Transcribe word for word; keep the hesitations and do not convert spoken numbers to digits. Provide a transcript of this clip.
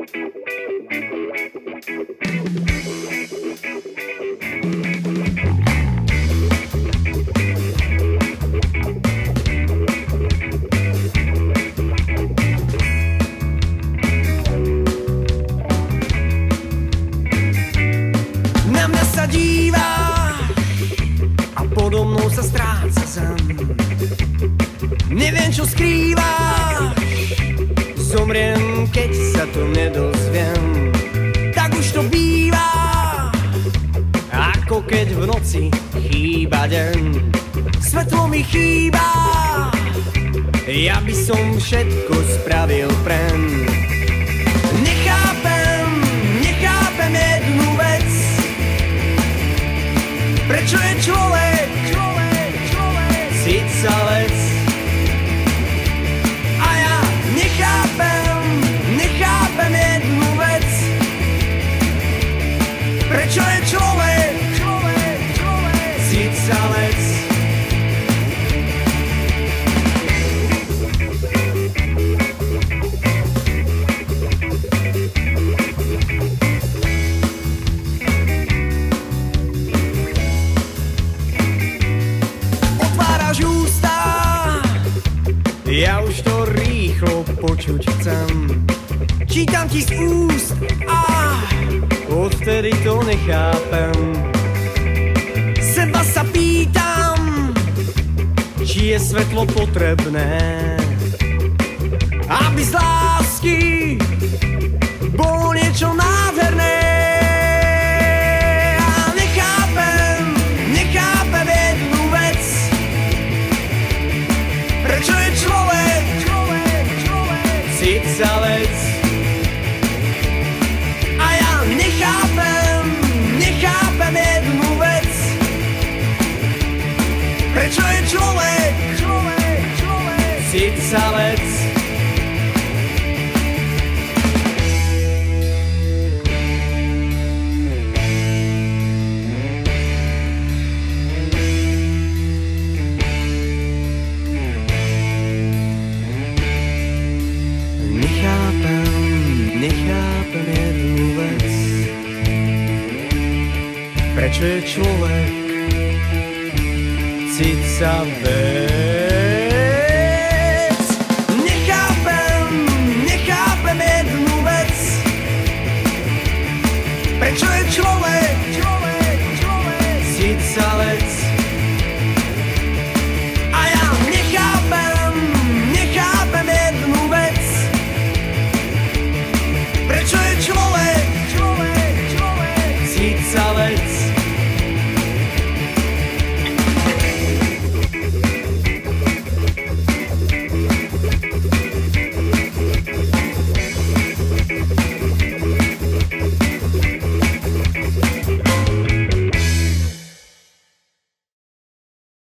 Neviem, čo skrývaš, zomriem, keď sa to nedozviem. Tak už to býva, ako keď v noci chýba deň. Svetlo mi chýba, ja by som všetko spravil preň. Nechápem, nechápem jednu vec, prečo je človek, človek, človek sicavec. Prečo je človek, človek, človek sicavec? Otváraš ústa, ja už to rýchlo počuť chcem. Čítam ti z úst a odtedy to nechápem. Seba sa pýtam, či je svetlo potrebné, aby z lásky bolo niečo nádherné. A nechápem, nechápem jednu vec, prečo je človek, človek, človek sicavec. Nechápem, nechápem jednu vec, prečo je človek, človek, človek sicavec. Nechápem, nechápem jednu vec, prečo je človek cicavec. Nechápem, nechápem jednu vec, prečo je človek